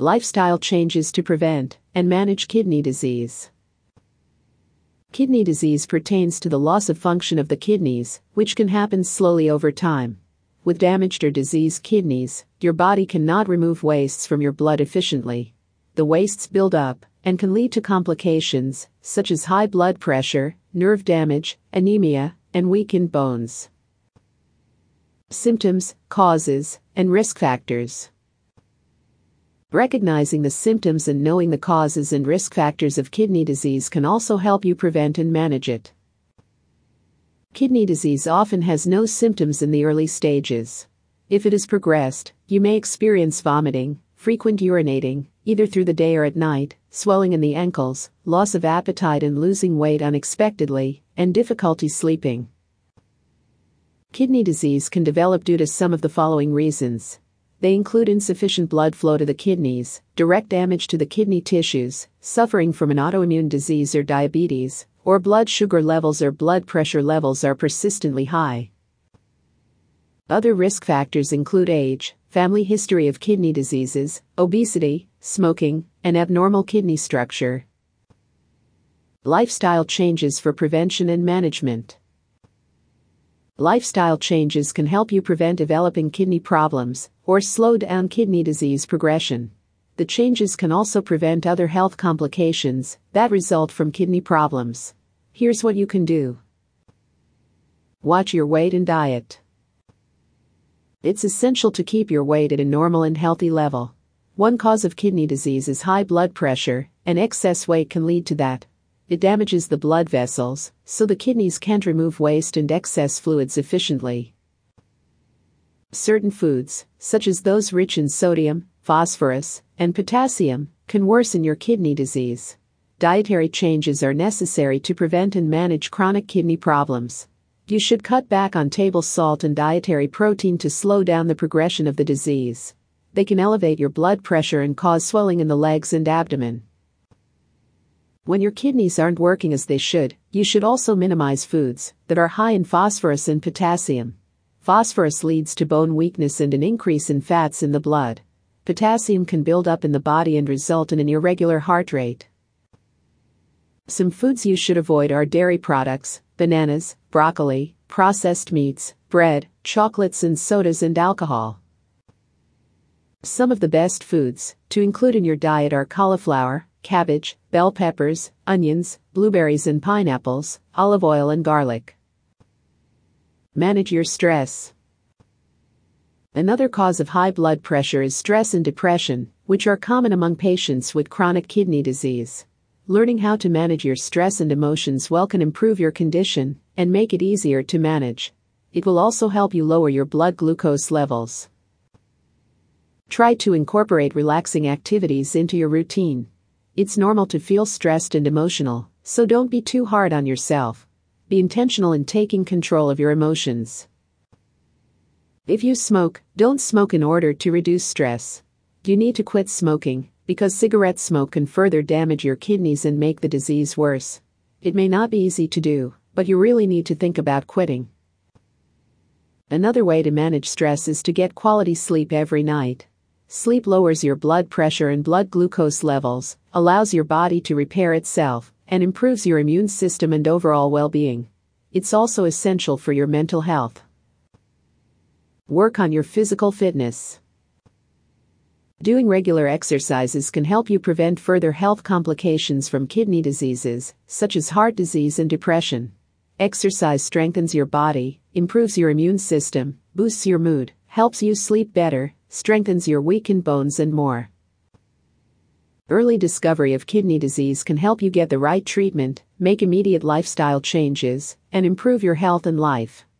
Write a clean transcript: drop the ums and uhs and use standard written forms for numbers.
Lifestyle changes to prevent and manage kidney disease. Kidney disease pertains to the loss of function of the kidneys, which can happen slowly over time. With damaged or diseased kidneys, your body cannot remove wastes from your blood efficiently. The wastes build up and can lead to complications such as high blood pressure, nerve damage, anemia, and weakened bones. Symptoms, causes, and risk factors. Recognizing the symptoms and knowing the causes and risk factors of kidney disease can also help you prevent and manage it. Kidney disease often has no symptoms in the early stages. If it has progressed, you may experience vomiting, frequent urinating, either through the day or at night, swelling in the ankles, loss of appetite and losing weight unexpectedly, and difficulty sleeping. Kidney disease can develop due to some of the following reasons. They include insufficient blood flow to the kidneys, direct damage to the kidney tissues, suffering from an autoimmune disease or diabetes, or blood sugar levels or blood pressure levels are persistently high. Other risk factors include age, family history of kidney diseases, obesity, smoking, and abnormal kidney structure. Lifestyle changes for prevention and management. Lifestyle changes can help you prevent developing kidney problems or slow down kidney disease progression. The changes can also prevent other health complications that result from kidney problems. Here's what you can do. Watch your weight and diet. It's essential to keep your weight at a normal and healthy level. One cause of kidney disease is high blood pressure, and excess weight can lead to that. It damages the blood vessels, so the kidneys can't remove waste and excess fluids efficiently. Certain foods, such as those rich in sodium, phosphorus, and potassium, can worsen your kidney disease. Dietary changes are necessary to prevent and manage chronic kidney problems. You should cut back on table salt and dietary protein to slow down the progression of the disease. They can elevate your blood pressure and cause swelling in the legs and abdomen. When your kidneys aren't working as they should, you should also minimize foods that are high in phosphorus and potassium. Phosphorus leads to bone weakness and an increase in fats in the blood. Potassium can build up in the body and result in an irregular heart rate. Some foods you should avoid are dairy products, bananas, broccoli, processed meats, bread, chocolates and sodas and alcohol. Some of the best foods to include in your diet are cauliflower, cabbage, bell peppers, onions, blueberries and pineapples, olive oil and garlic. Manage your stress. Another cause of high blood pressure is stress and depression, which are common among patients with chronic kidney disease. Learning how to manage your stress and emotions well can improve your condition and make it easier to manage. It will also help you lower your blood glucose levels. Try to incorporate relaxing activities into your routine. It's normal to feel stressed and emotional, so don't be too hard on yourself. Be intentional in taking control of your emotions. If you smoke, don't smoke in order to reduce stress. You need to quit smoking, because cigarette smoke can further damage your kidneys and make the disease worse. It may not be easy to do, but you really need to think about quitting. Another way to manage stress is to get quality sleep every night. Sleep lowers your blood pressure and blood glucose levels, allows your body to repair itself, and improves your immune system and overall well-being. It's also essential for your mental health. Work on your physical fitness. Doing regular exercises can help you prevent further health complications from kidney diseases, such as heart disease and depression. Exercise strengthens your body, improves your immune system, boosts your mood, helps you sleep better, strengthens your weakened bones and more. Early discovery of kidney disease can help you get the right treatment, make immediate lifestyle changes, and improve your health and life.